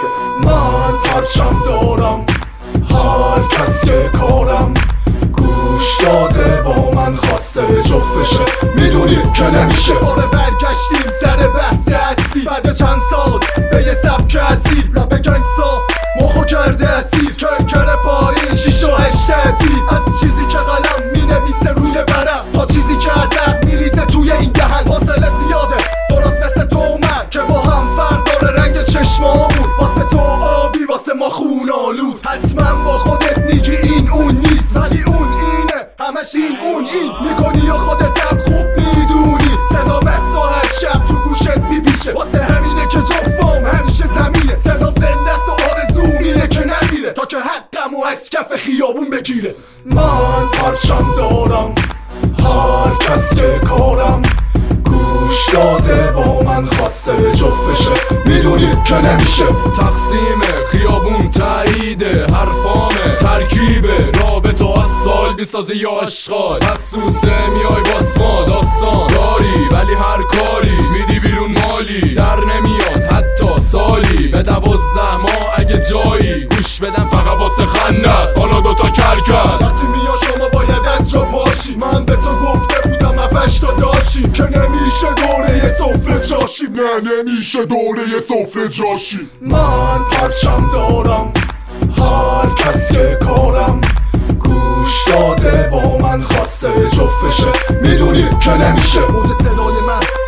من پرچم دارم، هر کس که کارم گوش داده با من خواسته جفتشه، میدونی که نمیشه. باره برگشتیم سر بحث اصلی بعد چند سال به یه سبک اصیل. رپ گنگسا مخو کرده اسیر، کرکر پایین 6 و 8 تعطیل. از چیزی که قلم مینویسه روی برم تا چیزی که از عقل میریزه توی این دهن فاصله زیاده، درست مثل تو و من که با هم فرق داره رنگ چشمامون. واسه تو آبی واسه ما خون آلود، حتما با خودت میگی این اون نیست، ولی اون اینه همش این اون این میکنی و خودت هم خوب میدونی. صدا بس و هر شب تو گوشت میپیچه، واسه همینه که جفام همیشه زمینه. صدا زنده است و آرزوم اینه که نمیره تا که حقمو از کف خیابون بگیره. من پرچم دارم، هر کس که کارم گوش داده با من خواسته جفتشه، میدونی که نمیشه. تقسیم خیابون تاییده حرفامه، ترکیب رابط و از سال بیسازه یا اشغال. حسوسه میای واسما داستان داری، ولی هر کاری میدی بیرون مالی در نمیاد حتی سالی. به 12 ماه اگه جایی گوش بدن فقط واسه خنده است، حالا دوتا کرکس. وقتی میا شما باید از جا باشی، من به تو گفته بودم افش تا داشی که نمیشه دوره سفره جاشی. نه نمیشه دوره سفره جاشی. من پرچم دارم، هر کس که کارم گوش داده با من خواسته جفتشه، میدونی که نمیشه. موج صدای من